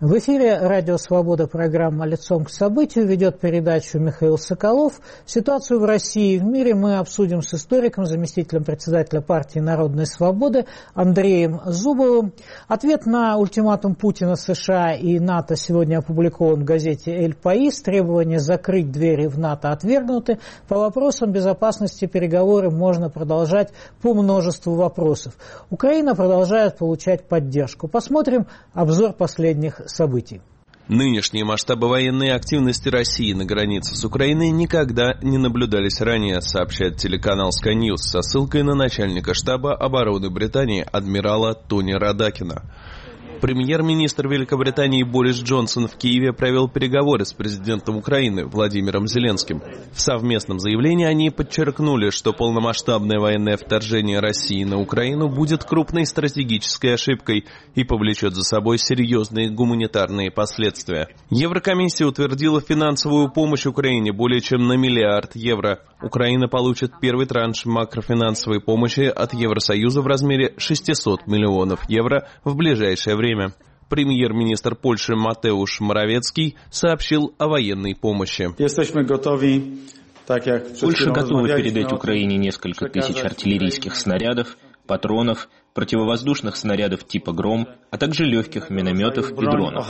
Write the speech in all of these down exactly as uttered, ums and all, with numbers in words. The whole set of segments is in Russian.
В эфире «Радио Свобода», программа «Лицом к событию», ведет передачу Михаил Соколов. Ситуацию в России и в мире мы обсудим с историком, заместителем председателя партии «Народной свободы» Андреем Зубовым. Ответ на ультиматум Путина, США и НАТО сегодня опубликован в газете «Эль Паис». Требования закрыть двери в НАТО отвергнуты. По вопросам безопасности переговоры можно продолжать по множеству вопросов. Украина продолжает получать поддержку. Посмотрим обзор последних событий. Нынешние масштабы военной активности России на границе с Украиной никогда не наблюдались ранее, сообщает телеканал Sky News со ссылкой на начальника штаба обороны Британии адмирала Тони Радакина. Премьер-министр Великобритании Борис Джонсон в Киеве провел переговоры с президентом Украины Владимиром Зеленским. В совместном заявлении они подчеркнули, что полномасштабное военное вторжение России на Украину будет крупной стратегической ошибкой и повлечет за собой серьезные гуманитарные последствия. Еврокомиссия утвердила финансовую помощь Украине более чем на миллиард евро. Украина получит первый транш макрофинансовой помощи от Евросоюза в размере шестьсот миллионов евро в ближайшее время. Премьер-министр Польши Матеуш Моровецкий сообщил о военной помощи. Польша готова передать Украине несколько тысяч артиллерийских снарядов, патронов, противовоздушных снарядов типа «Гром», а также легких минометов и дронов.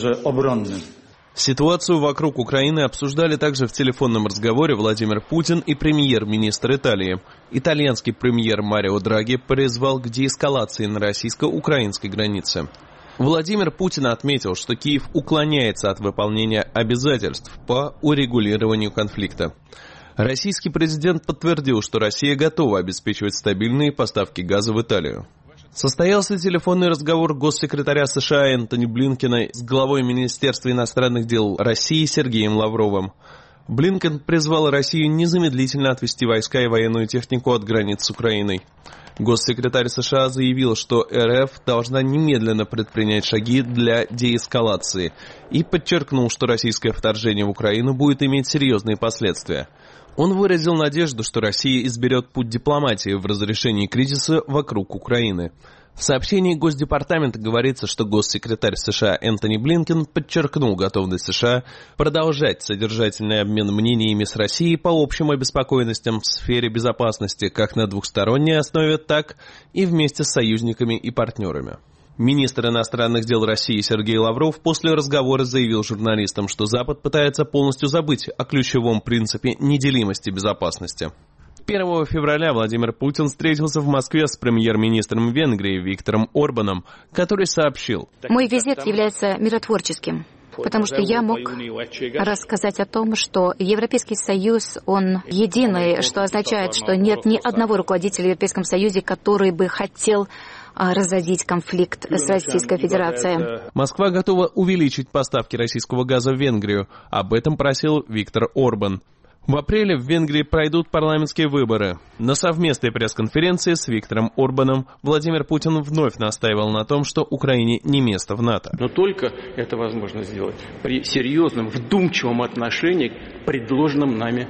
Ситуацию вокруг Украины обсуждали также в телефонном разговоре Владимир Путин и премьер-министр Италии. Итальянский премьер Марио Драги призвал к деэскалации на российско-украинской границе. Владимир Путин отметил, что Киев уклоняется от выполнения обязательств по урегулированию конфликта. Российский президент подтвердил, что Россия готова обеспечивать стабильные поставки газа в Италию. Состоялся телефонный разговор госсекретаря США Энтони Блинкена с главой Министерства иностранных дел России Сергеем Лавровым. Блинкен призвал Россию незамедлительно отвести войска и военную технику от границ с Украиной. Госсекретарь США заявил, что РФ должна немедленно предпринять шаги для деэскалации и подчеркнул, что российское вторжение в Украину будет иметь серьезные последствия. Он выразил надежду, что Россия изберет путь дипломатии в разрешении кризиса вокруг Украины. В сообщении Госдепартамента говорится, что госсекретарь США Энтони Блинкен подчеркнул готовность США продолжать содержательный обмен мнениями с Россией по общим обеспокоенностям в сфере безопасности как на двухсторонней основе, так и вместе с союзниками и партнерами. Министр иностранных дел России Сергей Лавров после разговора заявил журналистам, что Запад пытается полностью забыть о ключевом принципе неделимости безопасности. первого февраля Владимир Путин встретился в Москве с премьер-министром Венгрии Виктором Орбаном, который сообщил: «Мой визит является миротворческим, потому что я мог рассказать о том, что Европейский Союз, он единый, что означает, что нет ни одного руководителя в Европейском Союзе, который бы хотел разразить конфликт с Российской Федерацией». Москва готова увеличить поставки российского газа в Венгрию. Об этом просил Виктор Орбан. В апреле в Венгрии пройдут парламентские выборы. На совместной пресс-конференции с Виктором Орбаном Владимир Путин вновь настаивал на том, что Украине не место в НАТО. Но только это возможно сделать при серьезном, вдумчивом отношении к предложенным нами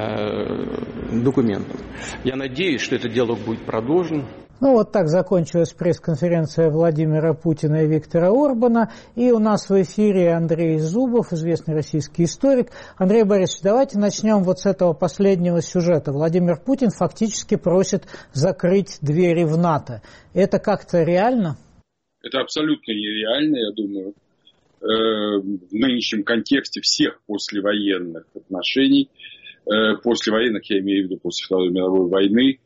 э, документам. Я надеюсь, что этот диалог будет продолжен. Ну вот так закончилась пресс-конференция Владимира Путина и Виктора Орбана. И у нас в эфире Андрей Зубов, известный российский историк. Андрей Борисович, давайте начнем вот с этого последнего сюжета. Владимир Путин фактически просит закрыть двери в НАТО. Это как-то реально? Это абсолютно нереально, я думаю, в нынешнем контексте всех послевоенных отношений. Послевоенных, я имею в виду после Второй мировой войны,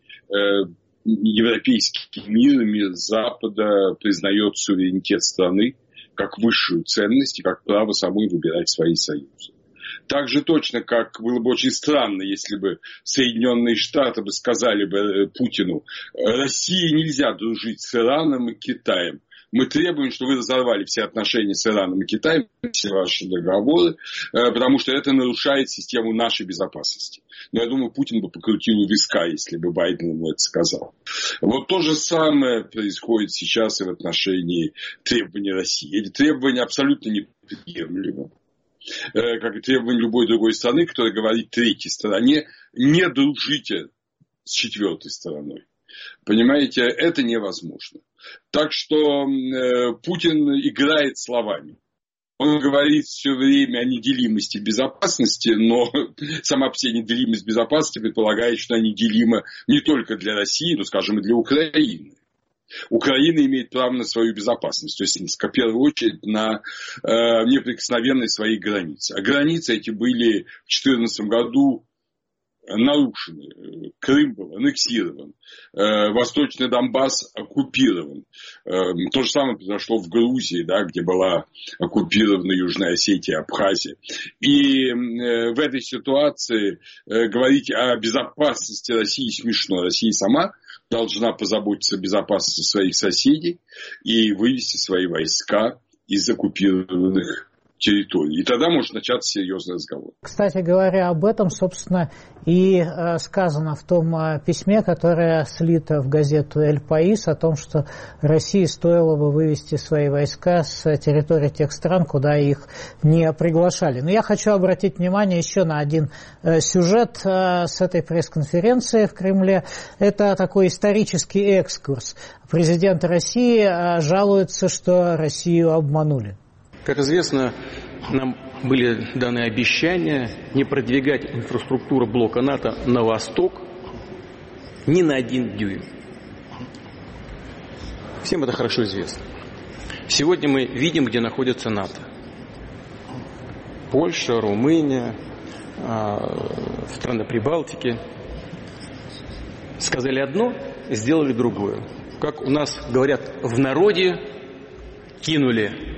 европейский мир, мир Запада признает суверенитет страны как высшую ценность и как право самой выбирать свои союзы. Так же точно, как было бы очень странно, если бы Соединенные Штаты бы сказали бы Путину: России нельзя дружить с Ираном и Китаем. Мы требуем, чтобы вы разорвали все отношения с Ираном и Китаем, все ваши договоры, потому что это нарушает систему нашей безопасности. Но я думаю, Путин бы покрутил у виска, если бы Байден ему это сказал. Вот то же самое происходит сейчас и в отношении требований России. Эти требования абсолютно неприемлемы. Как и требования любой другой страны, которая говорит третьей стороне: не дружите с четвертой стороной. Понимаете, это невозможно. Так что э, Путин играет словами. Он говорит все время о неделимости безопасности, но сама по себе неделимость безопасности предполагает, что она неделима не только для России, но, скажем, и для Украины. Украина имеет право на свою безопасность, то есть, в первую очередь, на э, неприкосновенность своих границ. А границы эти были в две тысячи четырнадцатом году нарушены. Крым был аннексирован, э, Восточный Донбасс оккупирован. Э, то же самое произошло в Грузии, да, где была оккупирована Южная Осетия, Абхазия. И э, в этой ситуации э, говорить о безопасности России смешно. Россия сама должна позаботиться о безопасности своих соседей и вывести свои войска из оккупированных территорий. И тогда может начаться серьезный разговор. Кстати говоря, об этом, собственно, и э, сказано в том э, письме, которое слито в газету «Эль Паис», о том, что России стоило бы вывести свои войска с территории тех стран, куда их не приглашали. Но я хочу обратить внимание еще на один э, сюжет э, с этой пресс-конференции в Кремле. Это такой исторический экскурс. Президент России э, жалуется, что Россию обманули. Как известно, нам были даны обещания не продвигать инфраструктуру блока НАТО на восток ни на один дюйм. Всем это хорошо известно. Сегодня мы видим, где находится НАТО. Польша, Румыния, страны Прибалтики. Сказали одно, сделали другое. Как у нас говорят в народе, кинули.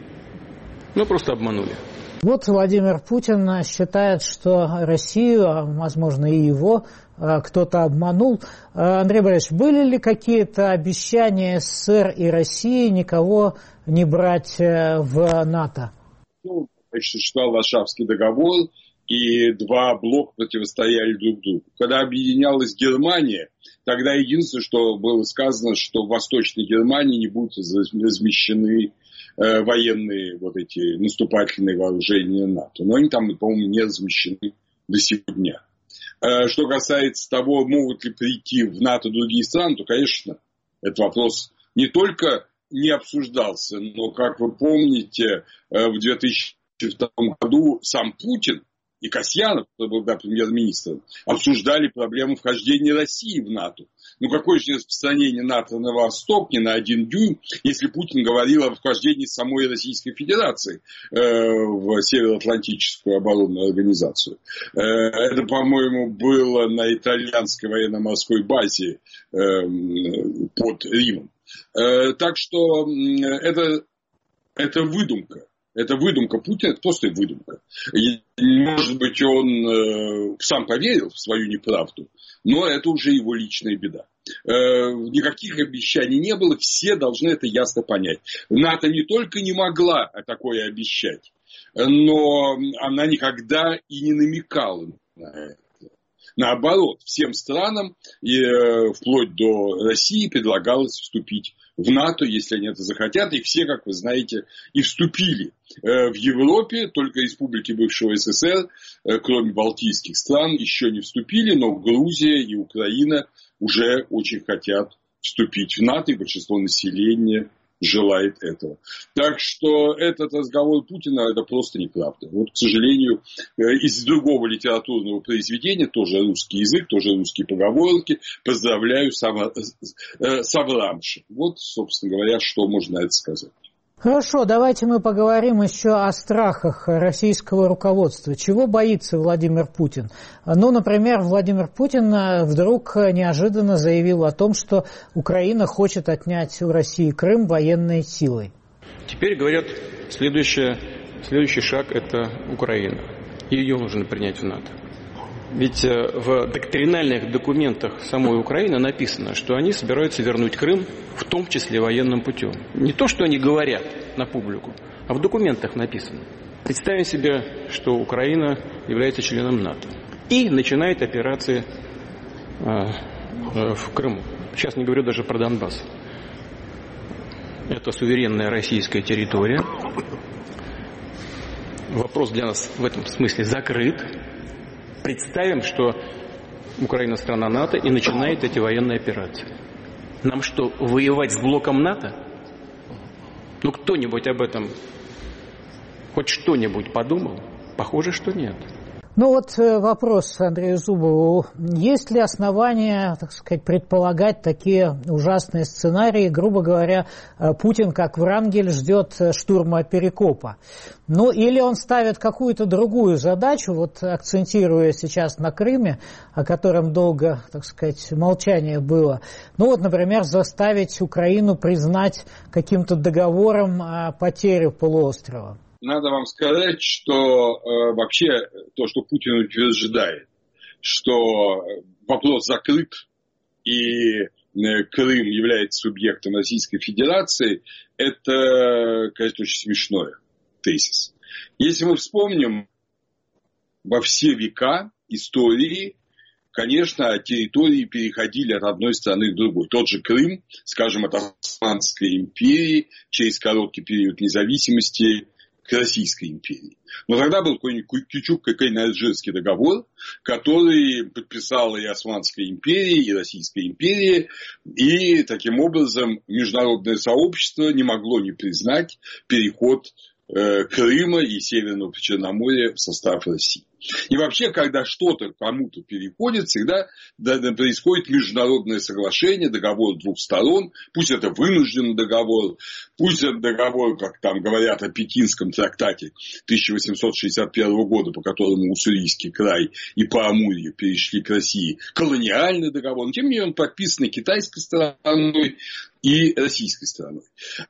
Ну, просто обманули. Вот Владимир Путин считает, что Россию, а возможно и его, кто-то обманул. Андрей Борисович, были ли какие-то обещания СССР и России никого не брать в НАТО? Ну, существовал Варшавский договор, и два блока противостояли друг другу. Когда объединялась Германия, тогда единственное, что было сказано, что в Восточной Германии не будут размещены военные вот эти наступательные вооружения НАТО. Но они там, по-моему, не размещены до сих дня. Что касается того, могут ли прийти в НАТО другие страны, то, конечно, этот вопрос не только не обсуждался, но, как вы помните, в две тысячи втором году сам Путин и Касьянов, который был тогда премьер-министром, обсуждали проблему вхождения России в НАТО. Ну, какое же распространение НАТО на восток, не на один дюйм, если Путин говорил о вхождении самой Российской Федерации э, в Североатлантическую оборонную организацию. Э, это, по-моему, было на итальянской военно-морской базе э, под Римом. Э, так что э, это, это выдумка. Это выдумка Путина, это просто выдумка. И, может быть, он э, сам поверил в свою неправду, но это уже его личная беда. Э, никаких обещаний не было, все должны это ясно понять. НАТО не только не могла такое обещать, но она никогда и не намекала на это. Наоборот, всем странам, и, э, вплоть до России, предлагалось вступить в НАТО, если они это захотят. И все, как вы знаете, и вступили. Э, в Европе только республики бывшего СССР, э, кроме балтийских стран, еще не вступили, но Грузия и Украина уже очень хотят вступить в НАТО, и большинство населения желает этого. Так что этот разговор Путина — это просто неправда. Вот, к сожалению, из другого литературного произведения, тоже русский язык, тоже русские поговорки, поздравляю Саврамши. Вот, собственно говоря, что можно на это сказать. Хорошо, давайте мы поговорим еще о страхах российского руководства. Чего боится Владимир Путин? Ну, например, Владимир Путин вдруг неожиданно заявил о том, что Украина хочет отнять у России Крым военной силой. Теперь говорят, следующее, следующий шаг – это Украина. Ее нужно принять в НАТО. Ведь в доктринальных документах самой Украины написано, что они собираются вернуть Крым, в том числе военным путем. Не то, что они говорят на публику, а в документах написано. Представим себе, что Украина является членом НАТО и начинает операции в Крыму. Сейчас не говорю даже про Донбасс. Это суверенная российская территория. Вопрос для нас в этом смысле закрыт. Представим, что Украина страна НАТО и начинает эти военные операции. Нам что, воевать с блоком НАТО? Ну, кто-нибудь об этом хоть что-нибудь подумал? Похоже, что нет. Ну вот вопрос Андрею Зубову. Есть ли основания, так сказать, предполагать такие ужасные сценарии? Грубо говоря, Путин, как Врангель, ждет штурма Перекопа. Ну или он ставит какую-то другую задачу, вот акцентируя сейчас на Крыме, о котором долго, так сказать, молчание было. Ну вот, например, заставить Украину признать каким-то договором потерю полуострова. Надо вам сказать, что э, вообще то, что Путин утверждает, что вопрос закрыт и э, Крым является субъектом Российской Федерации, это, конечно, очень смешной тезис. Если мы вспомним, во все века истории, конечно, территории переходили от одной страны к другой. Тот же Крым, скажем, от Османской империи через короткий период независимости к Российской империи. Но тогда был какой-нибудь Кючук-Кайнарджирский договор, который подписала и Османская империя, и Российская империя, и таким образом международное сообщество не могло не признать переход э, Крыма и Северного Причерноморья в состав России. И вообще, когда что-то кому-то переходит, всегда происходит международное соглашение, договор двух сторон, пусть это вынужденный договор, пусть это договор, как там говорят о Пекинском трактате тысяча восемьсот шестьдесят первого года, по которому Уссурийский край и Поамурье перешли к России, колониальный договор, но тем не менее он подписан и китайской стороной, и российской стороной.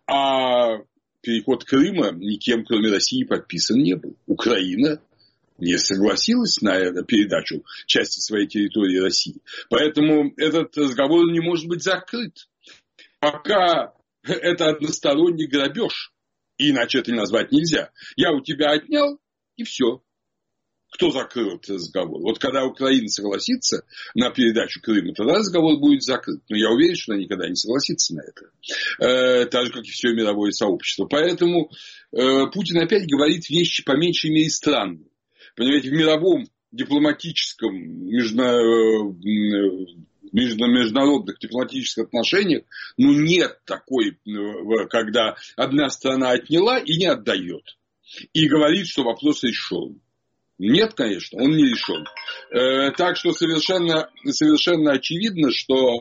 А переход Крыма никем, кроме России, подписан не был. Украина не согласилась на передачу части своей территории России. Поэтому этот разговор не может быть закрыт. Пока это односторонний грабеж, иначе это назвать нельзя. Я у тебя отнял, и все. Кто закрыл этот разговор? Вот когда Украина согласится на передачу Крыма, тогда разговор будет закрыт. Но я уверен, что она никогда не согласится на это. Э, так же, как и все мировое сообщество. Поэтому э, Путин опять говорит вещи по меньшей мере странные. Понимаете, в мировом дипломатическом, международных дипломатических отношениях, ну, нет такой, когда одна страна отняла и не отдает. И говорит, что вопрос решен. Нет, конечно, он не решен. Так что совершенно, совершенно очевидно, что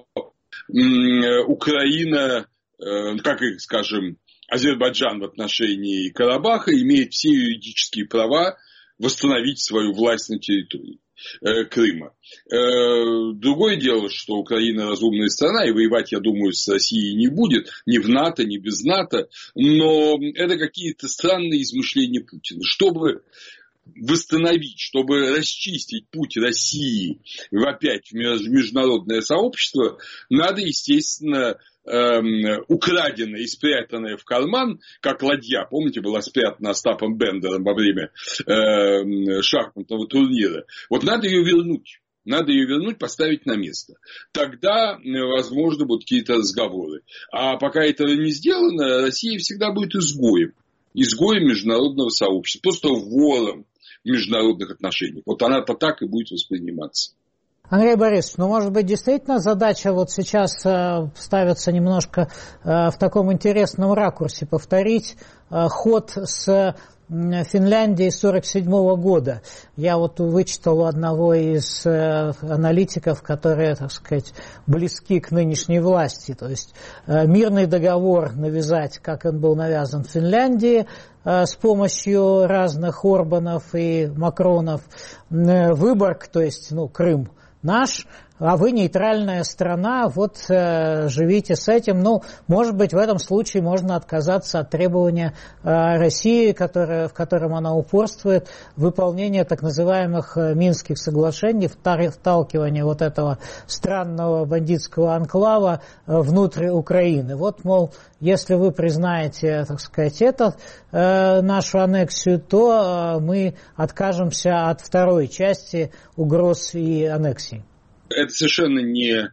Украина, как и, скажем, Азербайджан в отношении Карабаха, имеет все юридические права восстановить свою власть на территории э, Крыма. Э, другое дело, что Украина разумная страна, и воевать, я думаю, с Россией не будет, ни в НАТО, ни без НАТО, но это какие-то странные измышления Путина. Чтобы восстановить, чтобы расчистить путь России опять в международное сообщество, надо, естественно, эм, украденное и спрятанное в карман, как ладья, помните, была спрятана Остапом Бендером во время эм, шахматного турнира. Вот надо ее вернуть. Надо ее вернуть, поставить на место. Тогда, возможно, будут какие-то разговоры. А пока этого не сделано, Россия всегда будет изгоем. Изгоем международного сообщества. Просто вором в международных отношениях. Вот она-то так и будет восприниматься. Андрей Борисович, ну, может быть, действительно задача вот сейчас э, ставится немножко э, в таком интересном ракурсе, повторить э, ход с Финляндии сорок седьмого года. Я вот вычитал у одного из э, аналитиков, которые, так сказать, близки к нынешней власти. То есть э, мирный договор навязать, как он был навязан в Финляндии, э, с помощью разных Орбанов и Макронов. Э, Выборг, то есть, ну, Крым наш, а вы нейтральная страна, вот э, живите с этим. Ну, может быть, в этом случае можно отказаться от требования э, России, которая, в котором она упорствует, выполнения так называемых э, Минских соглашений, вталкивания вот этого странного бандитского анклава э, внутрь Украины. Вот, мол, если вы признаете, так сказать, это, э, нашу аннексию, то э, мы откажемся от второй части угроз и аннексий. Это совершенно не, э,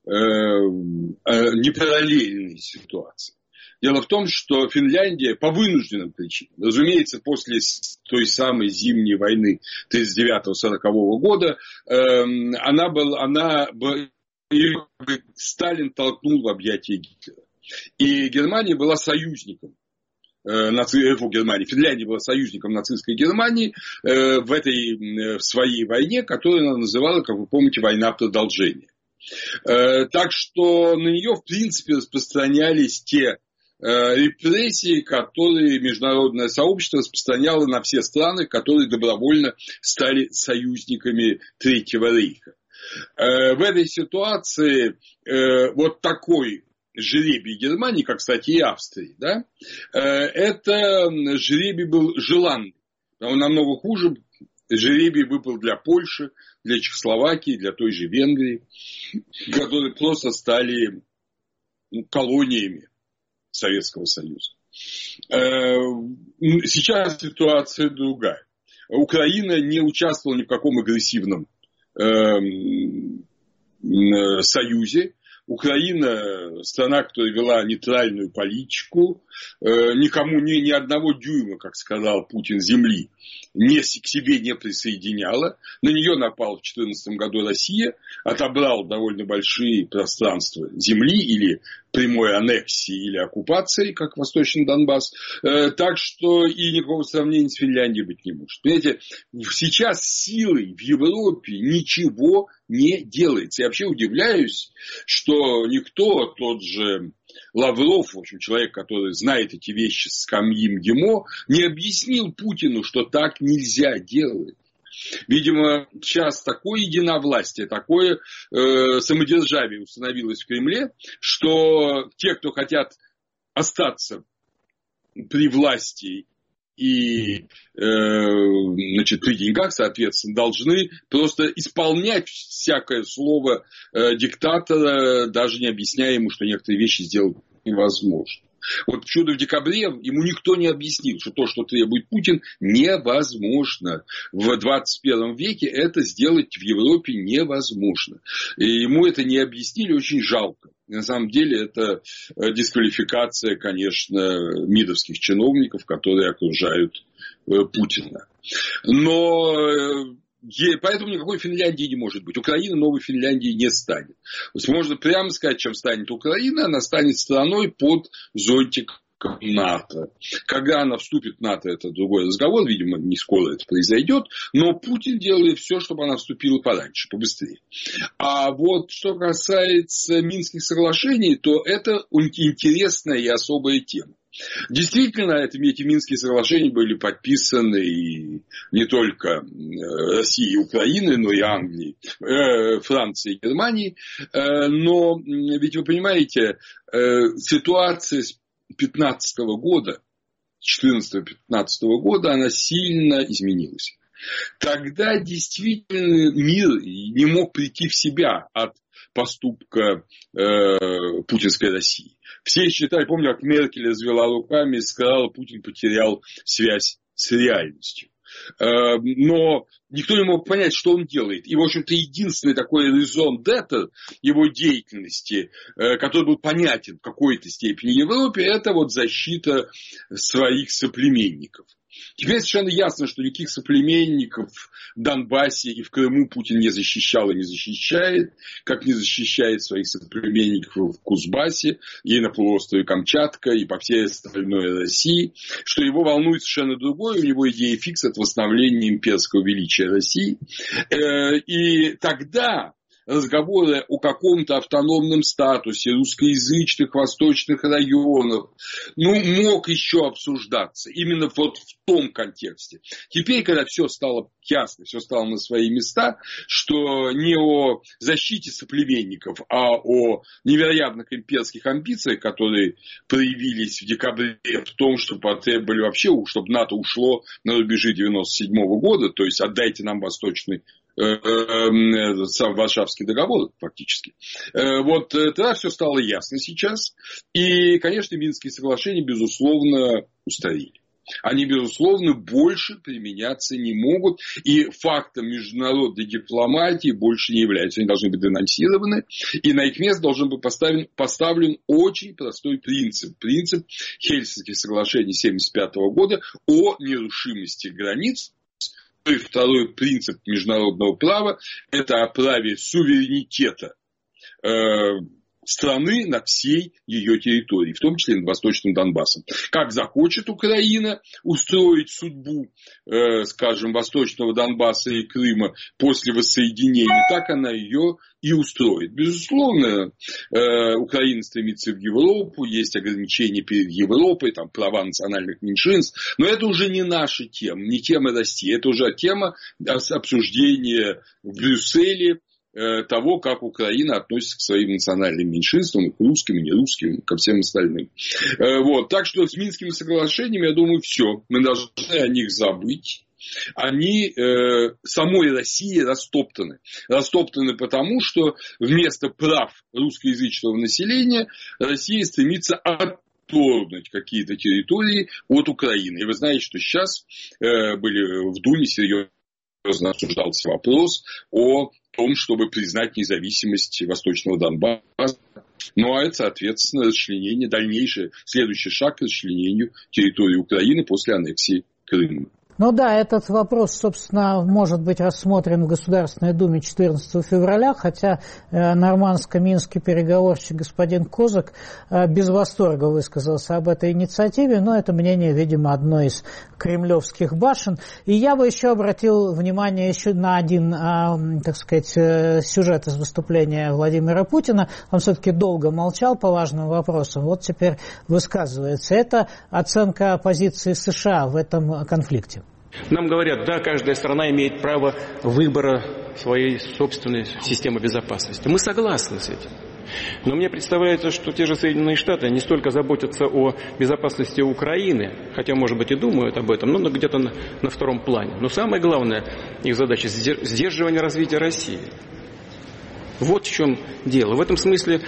не параллельная ситуация. Дело в том, что Финляндия по вынужденным причинам, разумеется, после той самой зимней войны тридцать девятого сорокового года, э, она была, она, ее Сталин толкнул в объятия Гитлера. И Германия была союзником наци... Фу, Германии. Финляндия была союзником нацистской Германии э, в этой в своей войне, которую она называла, как вы помните, война продолжения. Э, так что на нее, в принципе, распространялись те э, репрессии, которые международное сообщество распространяло на все страны, которые добровольно стали союзниками Третьего Рейха. Э, в этой ситуации э, вот такой жребий Германии, как, кстати, и Австрии, да, это жребий был желанный. Он намного хуже. Жребий выпал для Польши, для Чехословакии, для той же Венгрии, которые просто стали колониями Советского Союза. Сейчас ситуация другая. Украина не участвовала ни в каком агрессивном союзе. Украина, страна, которая вела нейтральную политику, э, никому ни, ни одного дюйма, как сказал Путин, земли не, к себе не присоединяла. На нее напала в две тысячи четырнадцатом году Россия, отобрал довольно большие пространства земли или прямой аннексии или оккупации, как Восточный Донбасс. Э, так что и никакого сравнения с Финляндией быть не может. Понимаете, сейчас силой в Европе ничего не делается. Я вообще удивляюсь, что никто, тот же Лавров, в общем, человек, который знает эти вещи с скамьи МГИМО, не объяснил Путину, что так нельзя делать. Видимо, сейчас такое единовластие, такое э, самодержавие установилось в Кремле, что те, кто хотят остаться при власти и э, значит, при деньгах, соответственно, должны просто исполнять всякое слово э, диктатора, даже не объясняя ему, что некоторые вещи сделать невозможно. Вот чудо в декабре ему никто не объяснил, что то, что требует Путин, невозможно. В двадцать первом веке это сделать в Европе невозможно. И ему это не объяснили, очень жалко. На самом деле это дисквалификация, конечно, мидовских чиновников, которые окружают Путина. Но поэтому никакой Финляндии не может быть. Украина новой Финляндии не станет. То есть можно прямо сказать, чем станет Украина. Она станет страной под зонтиком НАТО. Когда она вступит в НАТО, это другой разговор. Видимо, не скоро это произойдет. Но Путин делает все, чтобы она вступила пораньше, побыстрее. А вот что касается Минских соглашений, то это интересная и особая тема. Действительно, это, эти Минские соглашения были подписаны и не только Россией и Украиной, но и Англией, э, Францией и Германией. Э, но ведь вы понимаете, э, ситуация с две тысячи пятнадцатого года, с две тысячи четырнадцатого-пятнадцатого года, она сильно изменилась. Тогда действительно мир не мог прийти в себя от поступка э, путинской России. Все считали, помню, как Меркель развела руками и сказала, Путин потерял связь с реальностью. Э, но никто не мог понять, что он делает. И, в общем-то, единственный такой резон d'être его деятельности, э, который был понятен в какой-то степени Европе, это вот защита своих соплеменников. Теперь совершенно ясно, что никаких соплеменников в Донбассе и в Крыму Путин не защищал и не защищает, как не защищает своих соплеменников в Кузбассе, и на полуострове Камчатка, и по всей остальной России, что его волнует совершенно другое, у него идея фикс – это восстановление имперского величия России. И тогда разговоры о каком-то автономном статусе русскоязычных восточных районов, ну, мог еще обсуждаться. Именно вот в том контексте. Теперь, когда все стало ясно, все стало на свои места, что не о защите соплеменников, а о невероятных имперских амбициях, которые проявились в декабре, в том, что потребовали вообще, чтобы НАТО ушло на рубежи девяносто седьмого года, то есть отдайте нам восточный сам Варшавский договор, фактически. Вот тогда все стало ясно сейчас. И, конечно, Минские соглашения, безусловно, устарели. Они, безусловно, больше применяться не могут. И фактом международной дипломатии больше не являются. Они должны быть денонсированы. И на их место должен быть поставлен, поставлен очень простой принцип. Принцип Хельсинских соглашений тысяча девятьсот семьдесят пятого года о нерушимости границ. И второй принцип международного права – это о праве суверенитета э, страны на всей ее территории, в том числе над Восточным Донбассом. Как захочет Украина устроить судьбу, э, скажем, Восточного Донбасса и Крыма после воссоединения, так она ее и устроит. Безусловно, э, Украина стремится в Европу, есть ограничения перед Европой, там, права национальных меньшинств, но это уже не наша тема, не тема России, это уже тема обсуждения в Брюсселе того, как Украина относится к своим национальным меньшинствам, к русским и нерусским, ко всем остальным. Вот. Так что с Минскими соглашениями, я думаю, все. Мы должны о них забыть. Они э, самой России растоптаны. Растоптаны потому, что вместо прав русскоязычного населения Россия стремится отторгнуть какие-то территории от Украины. И вы знаете, что сейчас э, были в Думе серьезно обсуждался вопрос о том, чтобы признать независимость Восточного Донбасса. Ну, а это, соответственно, расчленение, дальнейший, следующий шаг к расчленению территории Украины после аннексии Крыма. Ну да, этот вопрос, собственно, может быть рассмотрен в Государственной Думе четырнадцатого февраля, хотя э, нормандско-минский переговорщик господин Козак э, без восторга высказался об этой инициативе, но это мнение, видимо, одной из кремлевских башен. И я бы еще обратил внимание еще на один, э, так сказать, э, сюжет из выступления Владимира Путина. Он все-таки долго молчал по важным вопросам, вот теперь высказывается. Это оценка позиции США в этом конфликте. Нам говорят, да, каждая страна имеет право выбора своей собственной системы безопасности. Мы согласны с этим. Но мне представляется, что те же Соединенные Штаты не столько заботятся о безопасности Украины, хотя, может быть, и думают об этом, но где-то на, на втором плане. Но самое главное их задача – сдерживание развития России. Вот в чем дело. В этом смысле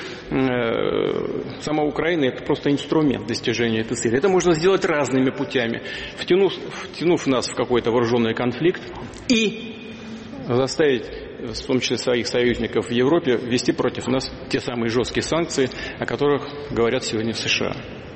э, сама Украина – это просто инструмент достижения этой цели. Это можно сделать разными путями, втянув, втянув нас в какой-то вооруженный конфликт и заставить, в том числе своих союзников в Европе, ввести против нас те самые жесткие санкции, о которых говорят сегодня в США.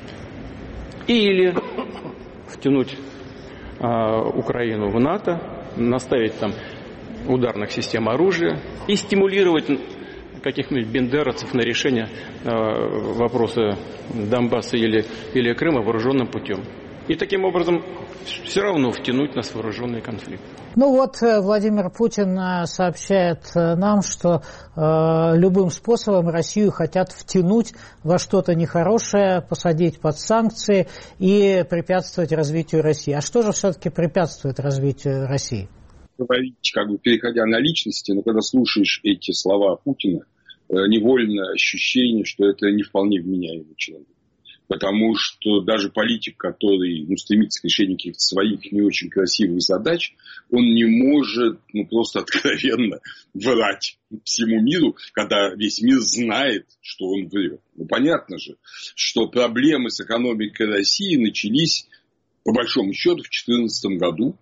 Или втянуть э, Украину в НАТО, наставить там ударных систем оружия и стимулировать каких-нибудь бендеровцев на решение э, вопроса Донбасса или, или Крыма вооруженным путем. И таким образом все равно втянуть нас в вооруженный конфликт. Ну вот Владимир Путин сообщает нам, что э, любым способом Россию хотят втянуть во что-то нехорошее, посадить под санкции и препятствовать развитию России. А что же все-таки препятствует развитию России? Говорить, как бы переходя на личности, но когда слушаешь эти слова Путина, невольно ощущение, что это не вполне вменяемый человек. Потому что даже политик, который ну, стремится к решению каких-то своих не очень красивых задач, он не может ну, просто откровенно врать всему миру, когда весь мир знает, что он врет. Ну, понятно же, что проблемы с экономикой России начались, по большому счету, в две тысячи четырнадцатом году,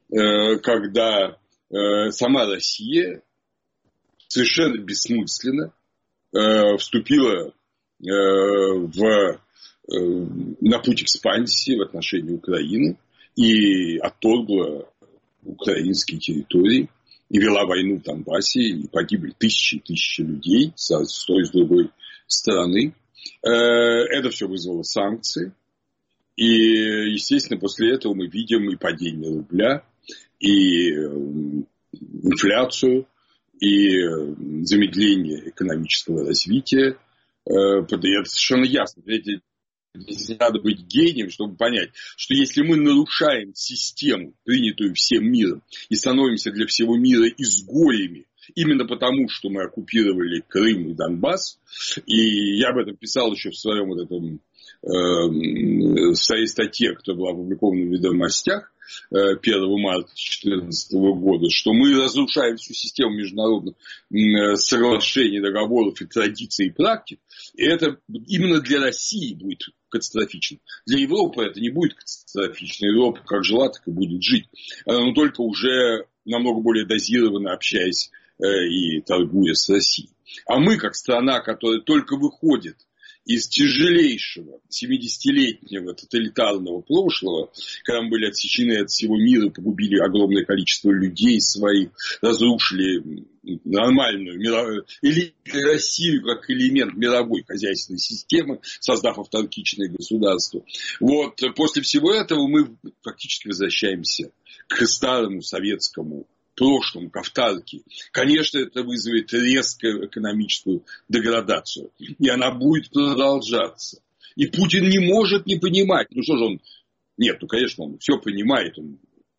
когда э, сама Россия совершенно бессмысленно э, вступила э, в, э, на путь экспансии в отношении Украины и отторгла украинские территории и вела войну в Донбассе, и погибли тысячи и тысячи людей с той и с другой стороны. Э, это все вызвало санкции. И, естественно, после этого мы видим и падение рубля, и инфляцию, и замедление экономического развития. Это совершенно ясно. Здесь надо быть гением, чтобы понять, что если мы нарушаем систему, принятую всем миром, и становимся для всего мира изгоями, именно потому, что мы оккупировали Крым и Донбасс, и я об этом писал еще в своем вот этом в своей статье, которая была опубликована в «Ведомостях» первого марта две тысячи четырнадцатого года, что мы разрушаем всю систему международных соглашений, договоров и традиций и практик, и это именно для России будет катастрофично. Для Европы это не будет катастрофично. Европа как жила, так и будет жить. Но только уже намного более дозированно общаясь и торгуя с Россией. А мы, как страна, которая только выходит из тяжелейшего семидесятилетнего тоталитарного прошлого, когда мы были отсечены от всего мира, погубили огромное количество людей своих, разрушили нормальную мировую, или Россию как элемент мировой хозяйственной системы, создав автаркичное государство. Вот после всего этого мы фактически возвращаемся к старому советскому прошлому, к автарке. Конечно, это вызовет резкую экономическую деградацию. И она будет продолжаться. И Путин не может не понимать. Ну что же он... Нет, ну конечно, он все понимает. Он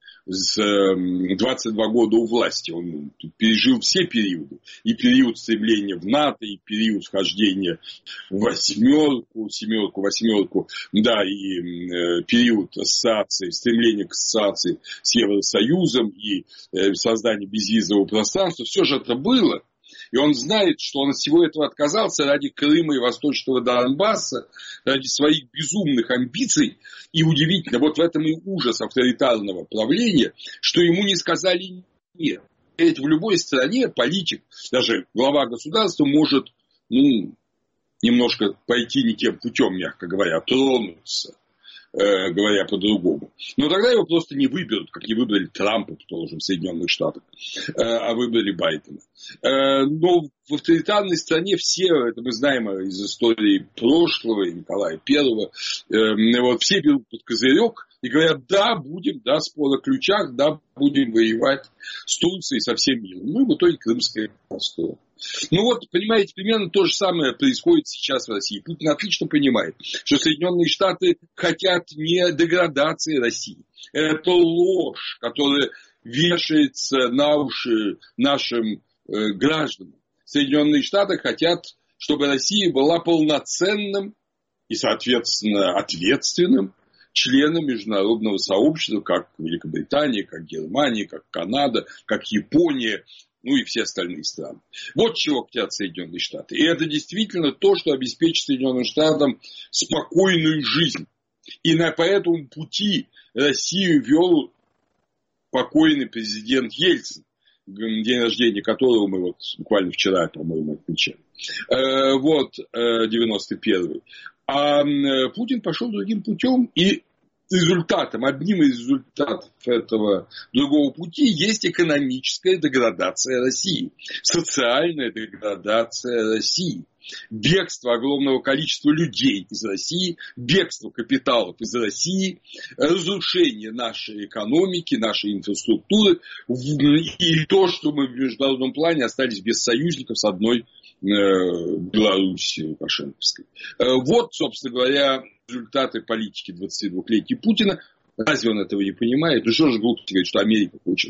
с двадцать два года у власти. Он пережил все периоды. И период стремления в НАТО, и период вхождения в восьмерку, семерку, восьмерку, да, и э, период ассоциации, стремления к ассоциации с Евросоюзом и э, создание безвизового пространства. Все же это было. И он знает, что он от всего этого отказался ради Крыма и Восточного Донбасса, ради своих безумных амбиций. И удивительно, вот в этом и ужас авторитарного правления, что ему не сказали нет. Ведь в любой стране политик, даже глава государства, может ну, немножко пойти не тем путем, мягко говоря, тронуться, э, говоря по-другому. Но тогда его просто не выберут, как не выбрали Трампа, предположим, в Соединенных Штатах, э, а выбрали Байдена. Э, но в авторитарной стране все, это мы знаем из истории прошлого, Николая Первого, э, вот все берут под козырек и говорят, да, будем, да, спор о ключах, да, будем воевать с Турцией, со всем миром. Ну и в итоге Крымская катастрофа. Ну вот, понимаете, примерно то же самое происходит сейчас в России. Путин отлично понимает, что Соединенные Штаты хотят не деградации России. Это ложь, которая вешается на уши нашим э, гражданам. Соединенные Штаты хотят, чтобы Россия была полноценным и, соответственно, ответственным членом международного сообщества, как Великобритания, как Германия, как Канада, как Япония, ну и все остальные страны. Вот чего хотят Соединенные Штаты. И это действительно то, что обеспечит Соединенным Штатам спокойную жизнь. И на, по этому пути Россию вел покойный президент Ельцин, день рождения которого мы вот буквально вчера, по-моему, отмечали. Э, вот, э, девяносто первый. А э, Путин пошел другим путем, и результатом, одним из результатов этого другого пути есть экономическая деградация России, социальная деградация России, бегство огромного количества людей из России, бегство капиталов из России, разрушение нашей экономики, нашей инфраструктуры и то, что мы в международном плане остались без союзников с одной Беларуси лукашенковской. Вот, собственно говоря, результаты политики двадцатидвухлетия Путина. Разве он этого не понимает? Ну что же глупо говорить, что Америка хочет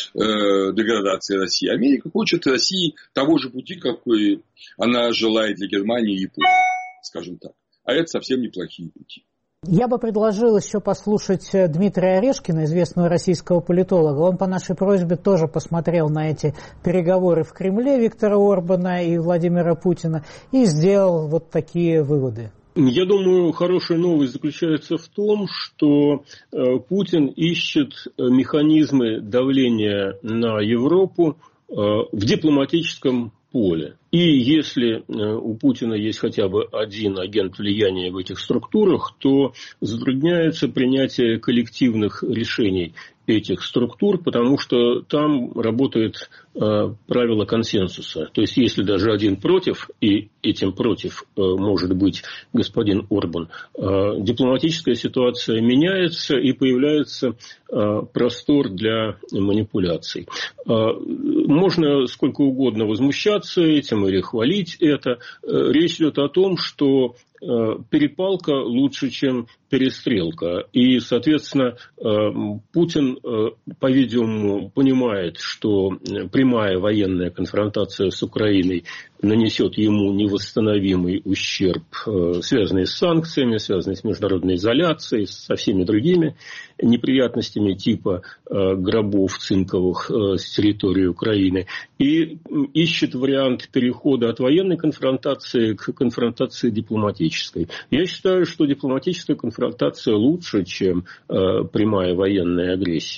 э, деградации России. Америка хочет России того же пути, какой она желает для Германии и Японии, скажем так. А это совсем неплохие пути. Я бы предложил еще послушать Дмитрия Орешкина, известного российского политолога. Он по нашей просьбе тоже посмотрел на эти переговоры в Кремле Виктора Орбана и Владимира Путина и сделал вот такие выводы. Я думаю, хорошая новость заключается в том, что э, Путин ищет механизмы давления на Европу э, в дипломатическом поле. И если у Путина есть хотя бы один агент влияния в этих структурах, то затрудняется принятие коллективных решений этих структур, потому что там работает э, правило консенсуса. То есть, если даже один против, и этим против э, может быть господин Орбан, э, дипломатическая ситуация меняется и появляется э, простор для манипуляций. Э, можно сколько угодно возмущаться этим или хвалить это. Э, речь идет о том, что перепалка лучше, чем перестрелка. И, соответственно, Путин, по-видимому, понимает, что прямая военная конфронтация с Украиной нанесет ему невосстановимый ущерб, связанный с санкциями, связанный с международной изоляцией, со всеми другими неприятностями типа гробов цинковых с территории Украины. И ищет вариант перехода от военной конфронтации к конфронтации дипломатической. Я считаю, что дипломатическая конфронтация лучше, чем прямая военная агрессия.